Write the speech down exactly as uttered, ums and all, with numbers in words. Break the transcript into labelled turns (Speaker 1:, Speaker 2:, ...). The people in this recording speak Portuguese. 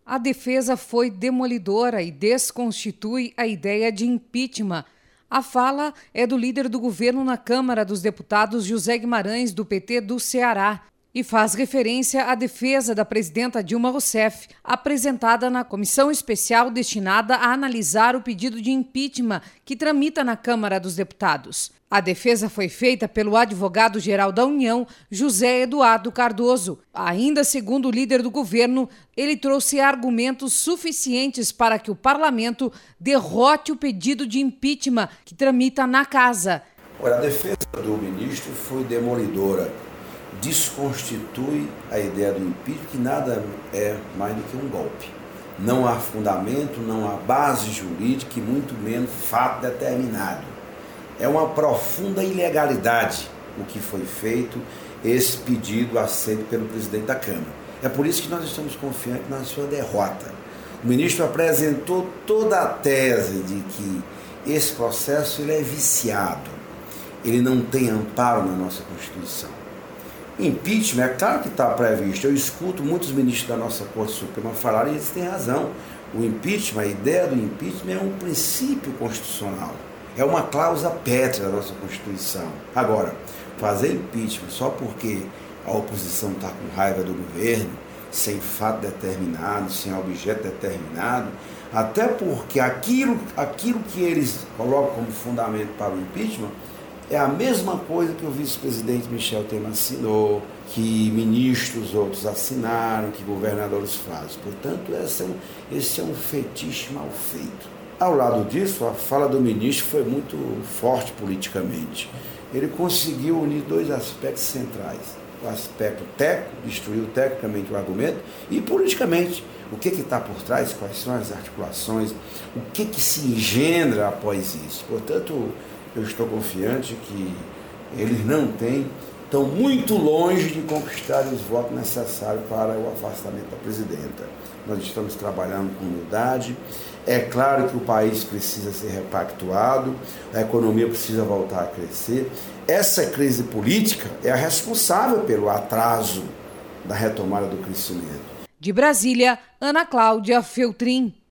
Speaker 1: A defesa foi demolidora e desconstitui a ideia de impeachment. A fala é do líder do governo na Câmara dos Deputados, José Guimarães, do P T do Ceará, e faz referência à defesa da presidenta Dilma Rousseff, apresentada na comissão especial destinada a analisar o pedido de impeachment que tramita na Câmara dos Deputados. A defesa foi feita pelo advogado-geral da União, José Eduardo Cardoso. Ainda segundo o líder do governo, ele trouxe argumentos suficientes para que o parlamento derrote o pedido de impeachment que tramita na casa.
Speaker 2: Olha, a defesa do ministro foi demolidora. Desconstitui a ideia do impeachment, que nada é mais do que um golpe. Não há fundamento, não há base jurídica e muito menos fato determinado. É uma profunda ilegalidade o que foi feito, esse pedido aceito pelo presidente da Câmara. É por isso que nós estamos confiantes na sua derrota. O ministro apresentou toda a tese de que esse processo ele é viciado, ele não tem amparo na nossa Constituição. Impeachment, é claro que está previsto. Eu escuto muitos ministros da nossa Corte Suprema falarem e eles têm razão. O impeachment, a ideia do impeachment é um princípio constitucional. É uma cláusula pétrea da nossa Constituição. Agora, fazer impeachment só porque a oposição está com raiva do governo, sem fato determinado, sem objeto determinado, até porque aquilo, aquilo que eles colocam como fundamento para o impeachment é a mesma coisa que o vice-presidente Michel Temer assinou, que ministros outros assinaram, que governadores fazem. Portanto, esse é um, esse é um fetiche mal feito. Ao lado disso, a fala do ministro foi muito forte politicamente. Ele conseguiu unir dois aspectos centrais. O aspecto técnico, destruiu tecnicamente o argumento, e politicamente, o que está por trás, quais são as articulações, o que, que se engendra após isso. Portanto, eu estou confiante que eles não têm, estão muito longe de conquistar os votos necessários para o afastamento da presidenta. Nós estamos trabalhando com humildade. É claro que o país precisa ser repactuado, a economia precisa voltar a crescer. Essa crise política é a responsável pelo atraso da retomada do crescimento.
Speaker 1: De Brasília, Ana Cláudia Feltrin.